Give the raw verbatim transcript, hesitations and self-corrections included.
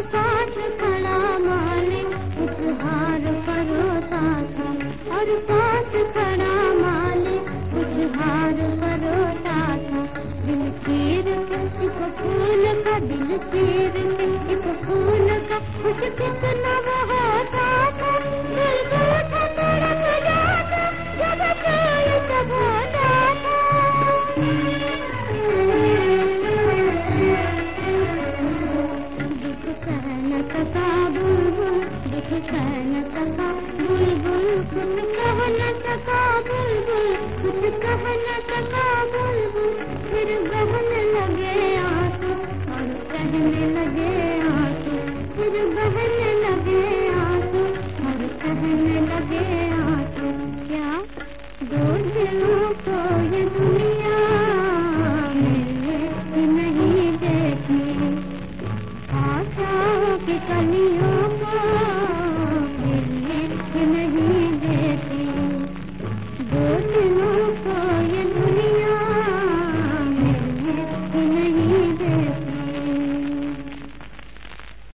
पास खड़ा मालिक कुछ हार परोसा था, और पास खड़ा मालिक कुछ हार परोसा था। दिल चीर के एक फूल का, दिल चीर के एक फूल का खुश कितना वो होता था। बुलबुल था तड़प जाता जब कोई तब होता था। दुख कह न सका बुलबुल, दुख कह न सका बुलबुल, कुछ कह न सका बुलबुल, कुछ कह न सका बुलबुल। फिर बहने लगे आंसू और कहने लगे आंसू, फिर बहने लगे आंसू और कहने लगे आंसू। क्या दो दिलों को ये दुनिया मिलने ही नहीं देती, आशाओं की कलियों